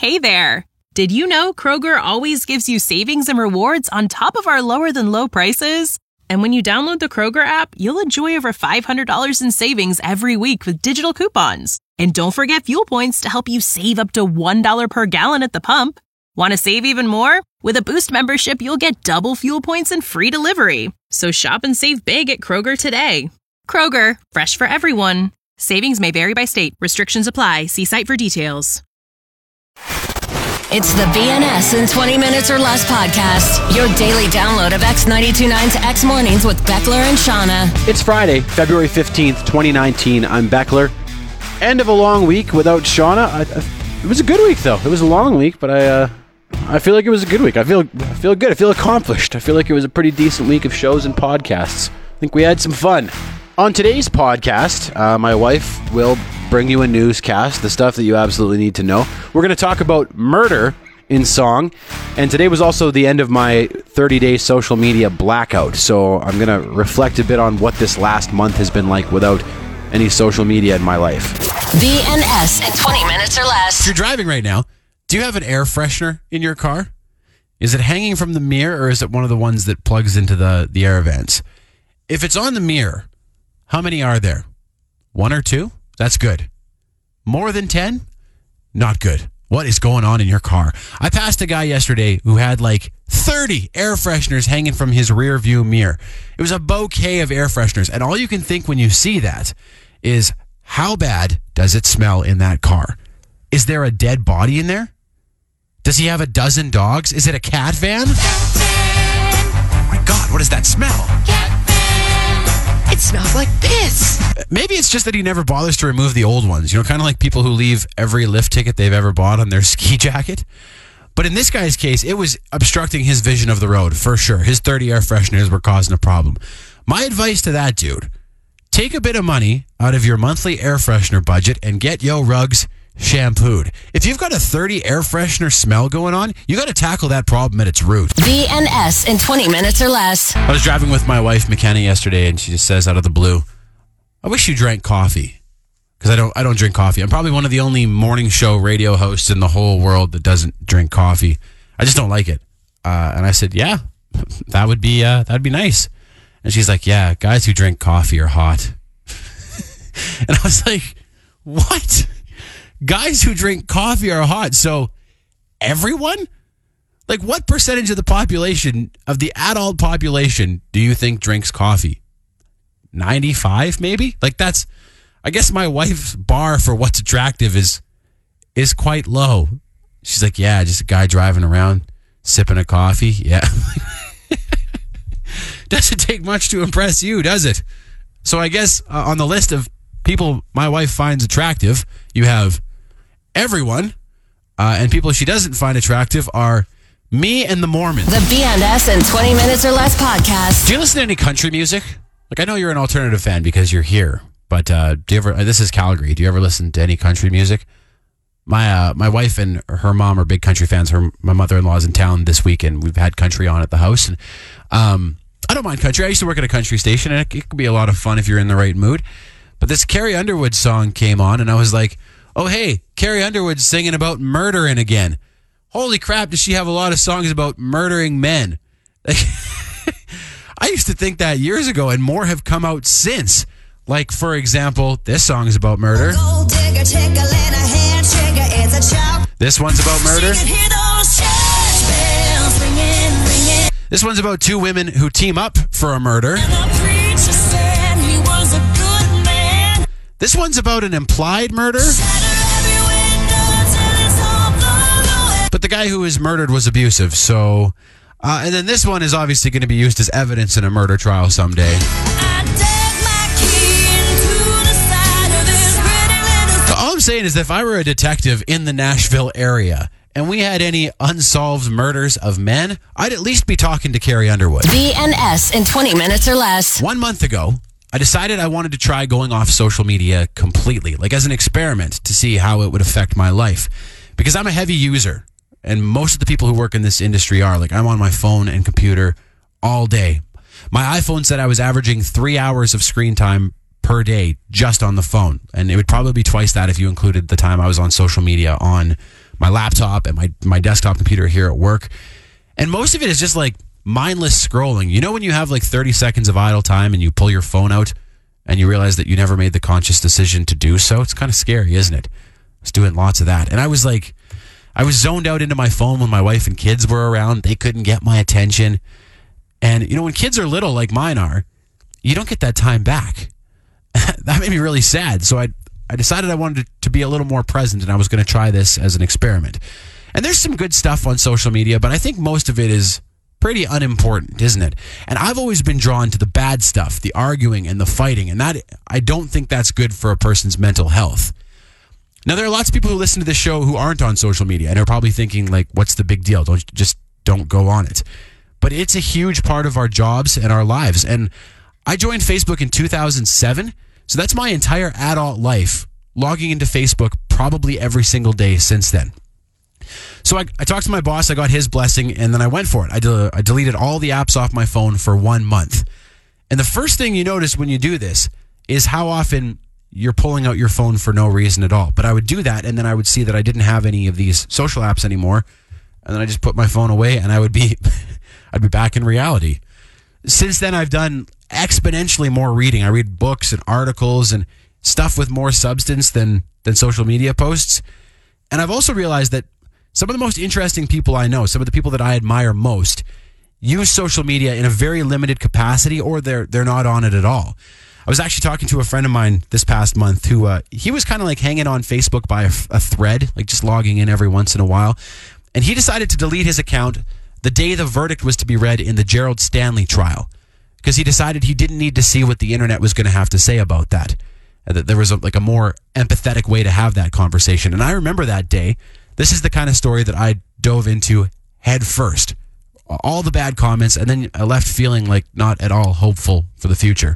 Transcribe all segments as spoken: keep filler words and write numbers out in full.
Hey there! Did you know Kroger always gives you savings and rewards on top of our lower-than-low prices? And when you download the Kroger app, you'll enjoy over five hundred dollars in savings every week with digital coupons. And don't forget fuel points to help you save up to one dollar per gallon at the pump. Want to save even more? With a Boost membership, you'll get double fuel points and free delivery. So shop and save big at Kroger today. Kroger, fresh for everyone. Savings may vary by state. Restrictions apply. See site for details. It's the B N S in twenty minutes or less podcast. Your daily download of X ninety-two point nine to X Mornings with Beckler and Shauna. It's Friday, February fifteenth, twenty nineteen. I'm Beckler. End of a long week without Shauna. I, I, it was a good week, though. It was a long week, but I uh, I feel like it was a good week. I feel I feel good. I feel accomplished. I feel like it was a pretty decent week of shows and podcasts. I think we had some fun. On today's podcast, uh, my wife will bring you a newscast, the stuff that you absolutely need to know. We're going to talk about murder in song, and today was also the end of my thirty-day social media blackout, so I'm going to reflect a bit on what this last month has been like without any social media in my life. B N S in twenty minutes or less. If you're driving right now, do you have an air freshener in your car? Is it hanging from the mirror, or is it one of the ones that plugs into the, the air vents? If it's on the mirror, how many are there? One or two? That's good. More than ten? Not good. What is going on in your car? I passed a guy yesterday who had like thirty air fresheners hanging from his rear view mirror. It was a bouquet of air fresheners. And all you can think when you see that is, how bad does it smell in that car? Is there a dead body in there? Does he have a dozen dogs? Is it a cat van? Oh my God, what does that smell? It smells like this. Maybe it's just that he never bothers to remove the old ones. You know, kind of like people who leave every lift ticket they've ever bought on their ski jacket. But in this guy's case, it was obstructing his vision of the road, for sure. His thirty air fresheners were causing a problem. My advice to that dude, take a bit of money out of your monthly air freshener budget and get Yo Rugs shampooed. If you've got a thirty air freshener smell going on, you got to tackle that problem at its root. B N S in twenty minutes or less. I was driving with my wife McKenna yesterday, and she just says out of the blue, I wish you drank coffee. Because I don't I don't drink coffee. I'm probably one of the only morning show radio hosts in the whole world that doesn't drink coffee. I just don't like it. Uh, and I said, yeah, that would be uh, that'd be nice. And she's like, yeah, guys who drink coffee are hot. And I was like, what? Guys who drink coffee are hot. So everyone? Like, what percentage of the population, of the adult population, do you think drinks coffee? ninety-five maybe? Like, that's, I guess my wife's bar for what's attractive is is quite low. She's like, yeah, just a guy driving around sipping a coffee. Yeah. Doesn't take much to impress you, does it? So I guess uh, on the list of people my wife finds attractive, you have everyone, uh, and people she doesn't find attractive are me and the Mormons. The B N S in twenty minutes or less podcast. Do you listen to any country music? Like, I know you're an alternative fan because you're here, but uh, do you ever? Uh, this is Calgary. Do you ever listen to any country music? My uh, my wife and her mom are big country fans. Her my mother-in-law's in town this weekend. We've had country on at the house, and um, I don't mind country. I used to work at a country station, and it, it could be a lot of fun if you're in the right mood. But this Carrie Underwood song came on, and I was like, oh, hey, Carrie Underwood's singing about murdering again. Holy crap, does she have a lot of songs about murdering men? Like, I used to think that years ago, and more have come out since. Like, for example, this song is about murder. Gold digger, check a letter, hand trigger, it's a chop. This one's about murder. She can hear those church bells ringing, ringing. This one's about two women who team up for a murder. And the preacher said he was a good man. This one's about an implied murder. But the guy who was murdered was abusive, so... Uh, and then this one is obviously going to be used as evidence in a murder trial someday. I dug my key into the side of this pretty little... So all I'm saying is that if I were a detective in the Nashville area and we had any unsolved murders of men, I'd at least be talking to Carrie Underwood. B N S in twenty minutes or less. One month ago, I decided I wanted to try going off social media completely, like as an experiment to see how it would affect my life. Because I'm a heavy user. And most of the people who work in this industry are. Like, I'm on my phone and computer all day. My iPhone said I was averaging three hours of screen time per day just on the phone. And it would probably be twice that if you included the time I was on social media on my laptop and my, my desktop computer here at work. And most of it is just like mindless scrolling. You know when you have like thirty seconds of idle time and you pull your phone out and you realize that you never made the conscious decision to do so? It's kind of scary, isn't it? I was doing lots of that. And I was like, I was zoned out into my phone when my wife and kids were around. They couldn't get my attention. And, you know, when kids are little like mine are, you don't get that time back. That made me really sad. So I I decided I wanted to be a little more present, and I was going to try this as an experiment. And there's some good stuff on social media, but I think most of it is pretty unimportant, isn't it? And I've always been drawn to the bad stuff, the arguing and the fighting, and that I don't think that's good for a person's mental health. Now, there are lots of people who listen to this show who aren't on social media and are probably thinking, like, what's the big deal? Don't just don't go on it. But it's a huge part of our jobs and our lives. And I joined Facebook in two thousand seven, so that's my entire adult life, logging into Facebook probably every single day since then. So I, I talked to my boss, I got his blessing, and then I went for it. I, de- I deleted all the apps off my phone for one month. And the first thing you notice when you do this is how often you're pulling out your phone for no reason at all. But I would do that, and then I would see that I didn't have any of these social apps anymore, and then I just put my phone away, and I would be, I'd be back in reality. Since then, I've done exponentially more reading. I read books and articles and stuff with more substance than than social media posts. And I've also realized that some of the most interesting people I know, some of the people that I admire most, use social media in a very limited capacity, or they're they're not on it at all. I was actually talking to a friend of mine this past month who uh, he was kind of like hanging on Facebook by a, a thread, like just logging in every once in a while. And he decided to delete his account the day the verdict was to be read in the Gerald Stanley trial, because he decided he didn't need to see what the internet was going to have to say about that. That there was a, like a more empathetic way to have that conversation. And I remember that day. This is the kind of story that I dove into head first. All the bad comments, and then I left feeling like not at all hopeful for the future.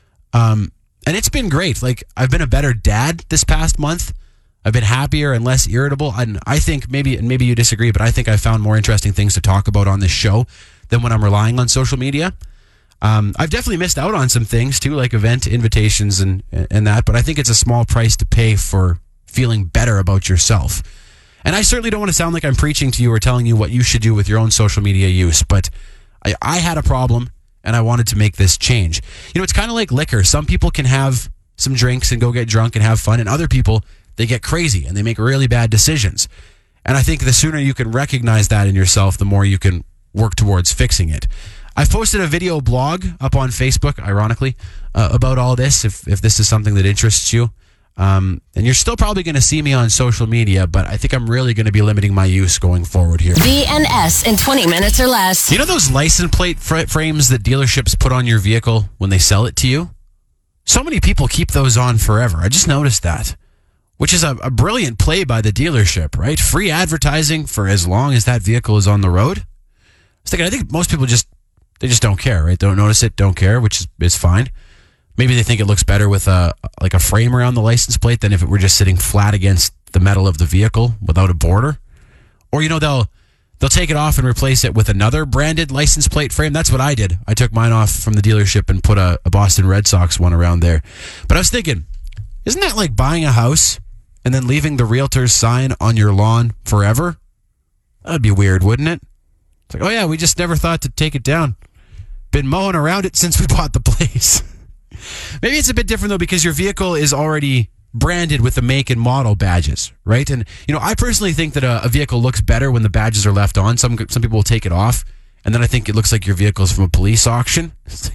Um, and it's been great. Like, I've been a better dad this past month. I've been happier and less irritable. And I think maybe, and maybe you disagree, but I think I found more interesting things to talk about on this show than when I'm relying on social media. Um, I've definitely missed out on some things too, like event invitations and and that, but I think it's a small price to pay for feeling better about yourself. And I certainly don't want to sound like I'm preaching to you or telling you what you should do with your own social media use, but I, I had a problem and I wanted to make this change. You know, it's kind of like liquor. Some people can have some drinks and go get drunk and have fun, and other people, they get crazy and they make really bad decisions. And I think the sooner you can recognize that in yourself, the more you can work towards fixing it. I've posted a video blog up on Facebook, ironically, uh, about all this, if if this is something that interests you. Um, and you're still probably going to see me on social media, but I think I'm really going to be limiting my use going forward here. B N S in twenty minutes or less. You know those license plate fr- frames that dealerships put on your vehicle when they sell it to you? So many people keep those on forever. I just noticed that, which is a, a brilliant play by the dealership, right? Free advertising for as long as that vehicle is on the road. I was thinking, I think most people just They just don't care, right? They don't notice it, don't care, which is, is fine. Maybe they think it looks better with a like a frame around the license plate than if it were just sitting flat against the metal of the vehicle without a border. Or, you know, they'll they'll take it off and replace it with another branded license plate frame. That's what I did. I took mine off from the dealership and put a, a Boston Red Sox one around there. But I was thinking, isn't that like buying a house and then leaving the realtor's sign on your lawn forever? That'd be weird, wouldn't it? It's like, oh yeah, we just never thought to take it down. Been mowing around it since we bought the place. Maybe it's a bit different though, because your vehicle is already branded with the make and model badges, right? And you know, I personally think that a, a vehicle looks better when the badges are left on. Some some people will take it off, and then I think it looks like your vehicle is from a police auction.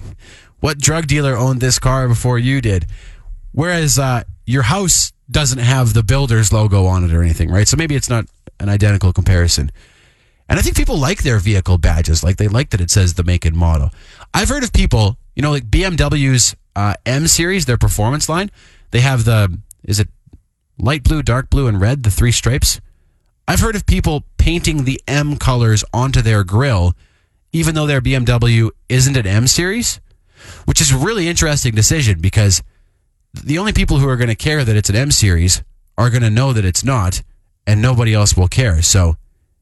What drug dealer owned this car before you did? Whereas uh, your house doesn't have the builder's logo on it or anything, right? So maybe it's not an identical comparison. And I think people like their vehicle badges. Like, they like that it says the make and model. I've heard of people, you know, like B M W's uh, M series, their performance line. They have the, is it light blue, dark blue, and red, the three stripes? I've heard of people painting the M colors onto their grille, even though their B M W isn't an M series, which is a really interesting decision, because the only people who are going to care that it's an M series are going to know that it's not, and nobody else will care. So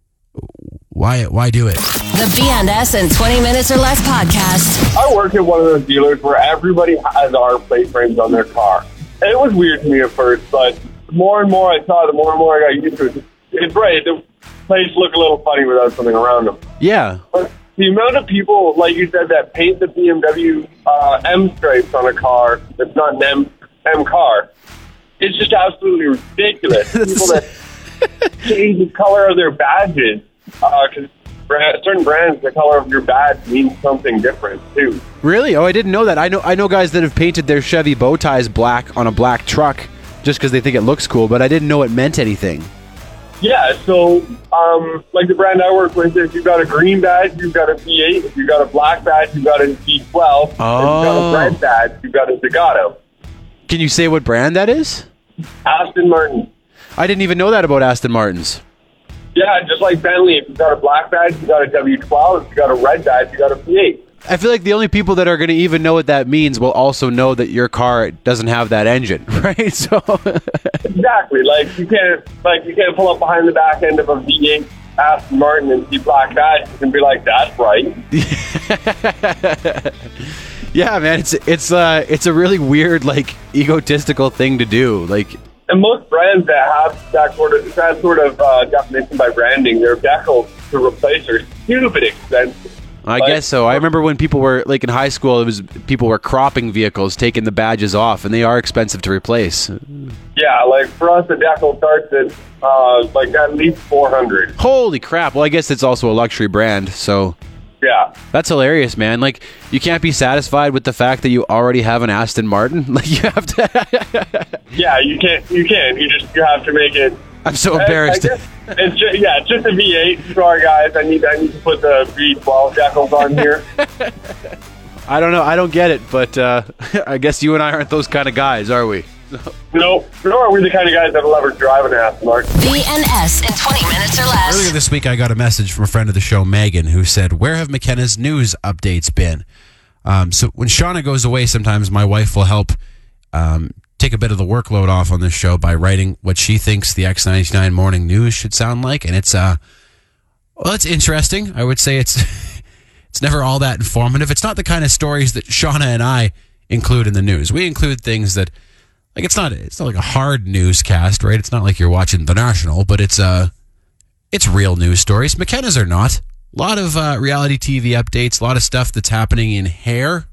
Why why do it? The B N S in twenty minutes or less podcast. I work at one of those dealers where everybody has our plate frames on their car. And it was weird to me at first, but the more and more I saw it, the more and more I got used to it. it's right. The plates look a little funny without something around them. Yeah. But the amount of people, like you said, that paint the B M W uh, M stripes on a car that's not an M, M car, it's just absolutely ridiculous. People that change the color of their badges, because uh, certain brands, the color of your badge means something different too. Really? Oh, I didn't know that. I know I know guys that have painted their Chevy bow ties black on a black truck just because they think it looks cool, but I didn't know it meant anything. Yeah, so um, like the brand I work with, if you've got a green badge, you've got a V eight. If you've got a black badge, you've got a V twelve. Oh. If you've got a red badge, you've got a Zagato. Can you say what brand that is? Aston Martin. I didn't even know that about Aston Martins. Yeah, just like Bentley, if you've got a black badge, you've got a W twelve. If you've got a red badge, you've got a V eight. I feel like the only people that are going to even know what that means will also know that your car doesn't have that engine, right? So exactly, like you can't, like you can't pull up behind the back end of a V eight Aston Martin and see black badges and be like, "That's right." Yeah, man, it's it's uh it's a really weird, like, egotistical thing to do, like. And most brands that have that sort of that sort of uh, definition by branding, their decals to replace are stupid expensive. I Like, guess so. I remember when people were, like, in high school, it was people were cropping vehicles, taking the badges off, and they are expensive to replace. Yeah, like for us, the decal starts at uh, like at least four hundred. Holy crap! Well, I guess it's also a luxury brand, so Yeah, that's hilarious, man. Like, you can't be satisfied with the fact that you already have an Aston Martin. Like, you have to. yeah, you can't, you can't. You just you have to make it. I'm so I- I embarrassed. guess it's just, yeah, it's just a V eight. Sorry, guys, I need I need to put the V twelve decals on here. I don't know. I don't get it, but uh, I guess you and I aren't those kind of guys, are we? No, nor are we the kind of guys that'll ever drive an Aston Martin. B N S in twenty minutes or less. Earlier this week, I got a message from a friend of the show, Megan, who said, "Where have McKenna's news updates been?" Um, so when Shauna goes away, sometimes my wife will help um, take a bit of the workload off on this show by writing what she thinks the X ninety-nine morning news should sound like, and it's uh, well, it's interesting. I would say it's it's never all that informative. It's not the kind of stories that Shauna and I include in the news. We include things that, like, it's not it's not like a hard newscast, right? It's not like you're watching The National, but it's uh it's real news stories. McKenna's are not. A lot of uh, reality T V updates, a lot of stuff that's happening in hair.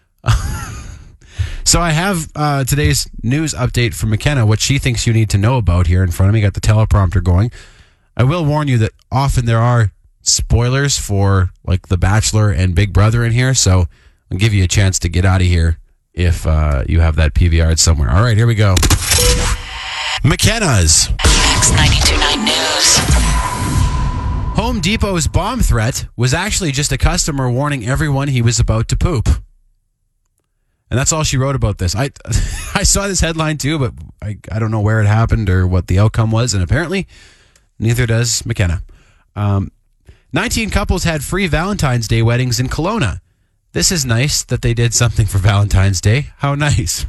So I have uh, today's news update from McKenna, what she thinks you need to know about here in front of me. Got the teleprompter going. I will warn you that often there are spoilers for, like, The Bachelor and Big Brother in here, so I'll give you a chance to get out of here if uh, you have that P V R somewhere. All right, here we go. McKenna's X ninety-two point nine News. Home Depot's bomb threat was actually just a customer warning everyone he was about to poop. And that's all she wrote about this. I I saw this headline too, but I, I don't know where it happened or what the outcome was, and apparently neither does McKenna. Um, nineteen couples had free Valentine's Day weddings in Kelowna. This is nice that they did something for Valentine's Day. How nice.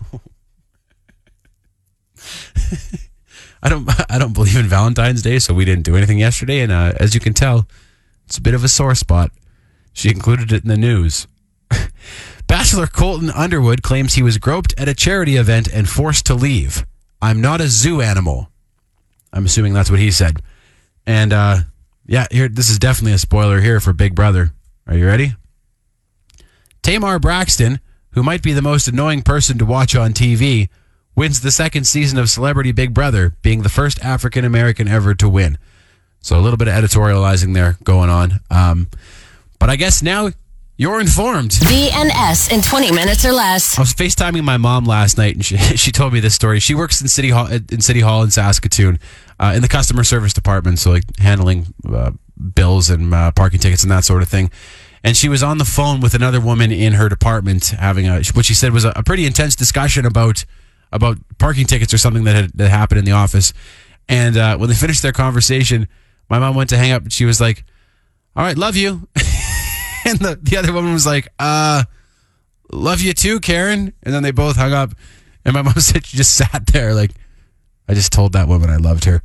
I don't I don't believe in Valentine's Day, so we didn't do anything yesterday, and uh, as you can tell, it's a bit of a sore spot. She included it in the news. Bachelor Colton Underwood claims he was groped at a charity event and forced to leave. "I'm not a zoo animal." I'm assuming that's what he said. And uh, yeah, here this is definitely a spoiler here for Big Brother. Are you ready? Tamar Braxton, who might be the most annoying person to watch on T V, wins the second season of Celebrity Big Brother, being the first African American ever to win. So a little bit of editorializing there going on. Um, but I guess now you're informed. B N S in twenty minutes or less. I was FaceTiming my mom last night, and she she told me this story. She works in City Hall in City Hall in Saskatoon, uh, in the customer service department, so like handling uh, bills and uh, parking tickets and that sort of thing. And she was on the phone with another woman in her department having a what she said was a, a pretty intense discussion about about parking tickets or something that had that happened in the office. And uh, when they finished their conversation, my mom went to hang up, and she was like, "All right, love you." And the, the other woman was like, uh, "Love you too, Karen." And then they both hung up. And my mom said she just sat there like, "I just told that woman I loved her."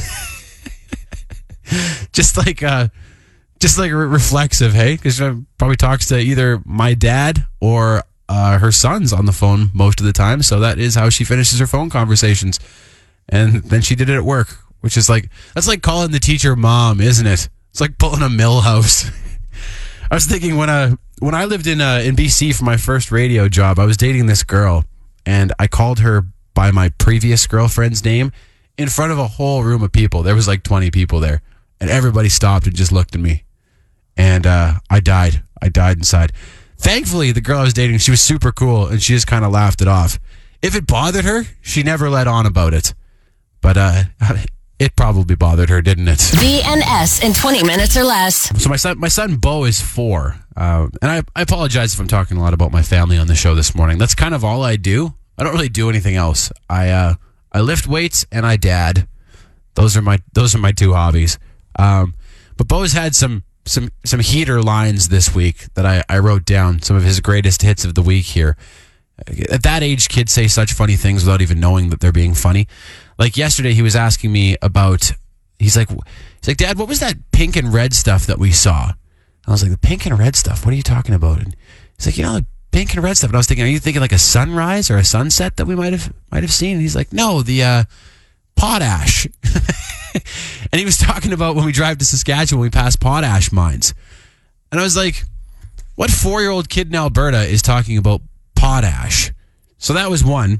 just like uh, just like re- reflexive, hey? Because she probably talks to either my dad or uh, her sons on the phone most of the time. So that is how she finishes her phone conversations. And then she did it at work which is like, that's like calling the teacher mom, isn't it? It's like pulling a Millhouse. I was thinking when I, when I lived in uh, in B C for my first radio job, I was dating this girl, and I called her by my previous girlfriend's name in front of a whole room of people. There was like twenty people there, and everybody stopped and just looked at me. And uh, I died. I died inside. Thankfully, the girl I was dating, she was super cool, and she just kind of laughed it off. If it bothered her, she never let on about it. But uh, it probably bothered her, didn't it? B N S in twenty minutes or less. So my son, my son Bo is four, uh, and I, I apologize if I'm talking a lot about my family on the show this morning. That's kind of all I do. I don't really do anything else. I uh, I lift weights and I dad. Those are my those are my two hobbies. Um, but Bo's had some some some heater lines this week that I, I wrote down. Some of his greatest hits of the week here. At that age, kids say such funny things without even knowing that they're being funny. Like yesterday, he was asking me about. He's like, he's like, Dad, what was that pink and red stuff that we saw? I was like, the pink and red stuff. What are you talking about? And he's like, you know, the pink and red stuff. And I was thinking, are you thinking like a sunrise or a sunset that we might have might have seen? And he's like, no, the uh, potash. And he was talking about when we drive to Saskatchewan, we pass potash mines. And I was like, what four-year-old kid in Alberta is talking about potash? So that was one.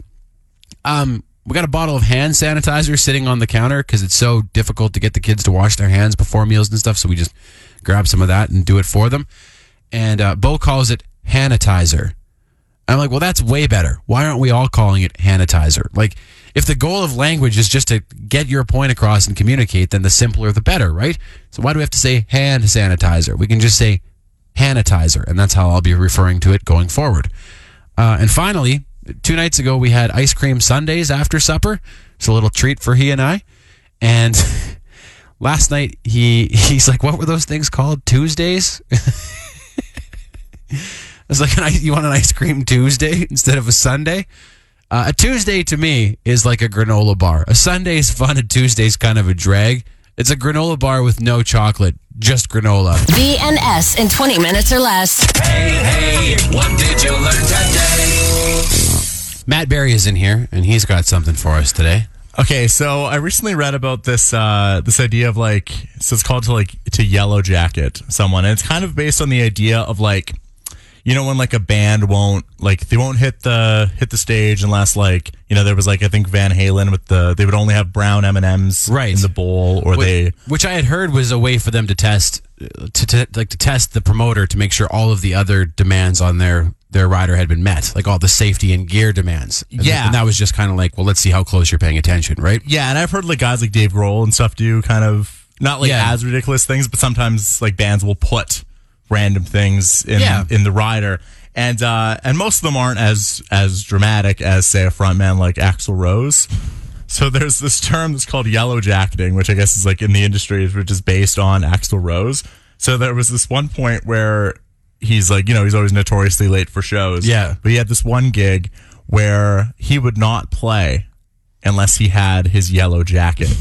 Um, we got a bottle of hand sanitizer sitting on the counter because it's so difficult to get the kids to wash their hands before meals and stuff. So we just grab some of that and do it for them. And uh, Bo calls it Hanitizer. I'm like, well, that's way better. Why aren't we all calling it Hanitizer? Like, if the goal of language is just to get your point across and communicate, then the simpler the better, right? So why do we have to say hand sanitizer? We can just say Hanitizer, and that's how I'll be referring to it going forward. Uh, and finally, two nights ago, we had ice cream sundaes after supper. It's a little treat for he and I. And last night, he he's like, what were those things called? Tuesdays? I was like, you want an ice cream Tuesday instead of a Sunday? Uh, a Tuesday to me is like a granola bar. A Sunday is fun. A Tuesday is kind of a drag. It's a granola bar with no chocolate, just granola. B N S in twenty minutes or less. Hey, hey, what did you learn today? Matt Berry is in here, and he's got something for us today. Okay, so I recently read about this uh, this idea of like, so it's called to like to yellow jacket someone, and it's kind of based on the idea of like, you know, when like a band won't like they won't hit the hit the stage unless like, you know, there was like I think Van Halen with the they would only have brown M and M's right. in the bowl, or which, they which I had heard was a way for them to test to, to like to test the promoter to make sure all of the other demands on their their rider had been met, like all the safety and gear demands. And yeah, and that was just kind of like, well, let's see how close you're paying attention, right? Yeah, and I've heard like guys like Dave Grohl and stuff do kind of not like yeah. as ridiculous things, but sometimes like bands will put random things in yeah. in the rider. And uh, and most of them aren't as as dramatic as, say, a frontman like Axl Rose. So there's this term that's called yellow jacketing, which I guess is like in the industry, which is based on Axl Rose. So there was this one point where he's like, you know, he's always notoriously late for shows. Yeah. But he had this one gig where he would not play unless he had his yellow jacket.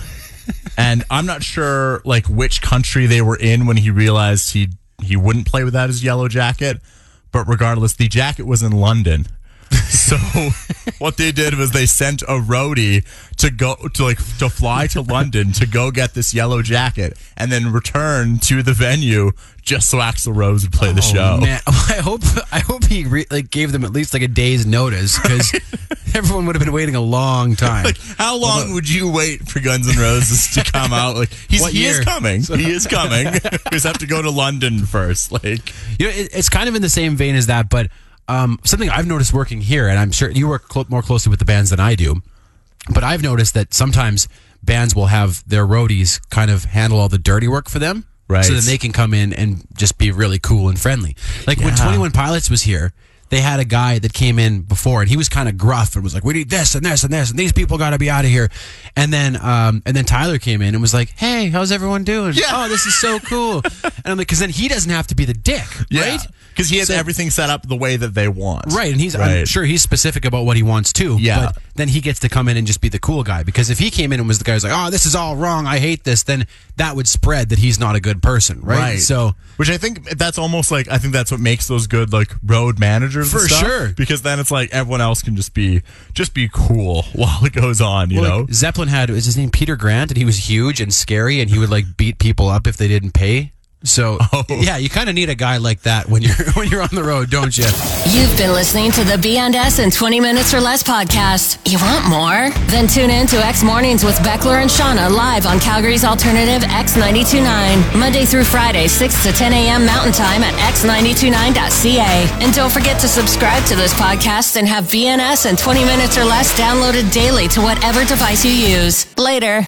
And I'm not sure like which country they were in when he realized he he wouldn't play without his yellow jacket. But regardless, the jacket was in London. So what they did was they sent a roadie to go to like to fly to London to go get this yellow jacket and then return to the venue just so Axl Rose would play oh, the show. Man. I hope I hope he re- like gave them at least like a day's notice, because everyone would have been waiting a long time. Like, how long Although, would you wait for Guns N' Roses to come out? Like he's, he is coming. He is coming. We just have to go to London first. Like, you know, it, it's kind of in the same vein as that, but um, something I've noticed working here, and I'm sure you work cl- more closely with the bands than I do, but I've noticed that sometimes bands will have their roadies kind of handle all the dirty work for them. Right. So then they can come in and just be really cool and friendly. Like yeah. when twenty-one Pilots was here, they had a guy that came in before, and he was kind of gruff and was like, we need this and this and this, and these people got to be out of here. And then um, and then Tyler came in and was like, hey, how's everyone doing? Yeah. Oh, this is so cool. And I'm like, because then he doesn't have to be the dick, yeah. right? Because he has So- everything set up the way that they want. Right, and he's I'm Right. sure he's specific about what he wants too. Yeah. But then he gets to come in and just be the cool guy. Because if he came in and was the guy who's like, oh, this is all wrong, I hate this, then that would spread that he's not a good person, right? Right. So Which I think that's almost like, I think that's what makes those good, like, road managers and For stuff. sure. Because then it's like everyone else can just be, just be cool while it goes on, you Well, know? like, Zeppelin had, is his name Peter Grant, and he was huge and scary, and he would like beat people up if they didn't pay. So Oh. yeah, you kind of need a guy like that when you're when you're on the road, don't you? You've been listening to the B and S in twenty minutes or less podcast. You want more? Then tune in to X Mornings with Beckler and Shauna live on Calgary's alternative X ninety-two point nine. Monday through Friday, six to ten a.m. Mountain Time at x nine two nine dot c a. And don't forget to subscribe to this podcast and have B and S in twenty minutes or less downloaded daily to whatever device you use. Later.